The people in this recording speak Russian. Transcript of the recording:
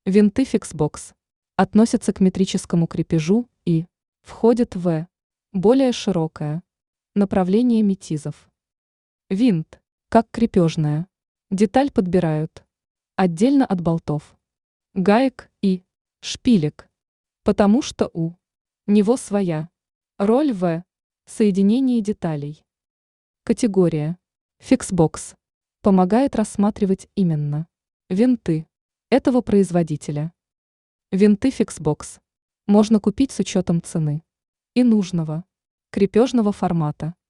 Винты фиксбокс относятся к метрическому крепежу и входят в более широкое направление метизов. Винт, как крепежная деталь, подбирают отдельно от болтов, гаек и шпилек, потому что у него своя роль в соединении деталей. Категория фиксбокс помогает рассматривать именно винты этого производителя. Винты фиксбокс можно купить с учетом цены и нужного крепежного формата.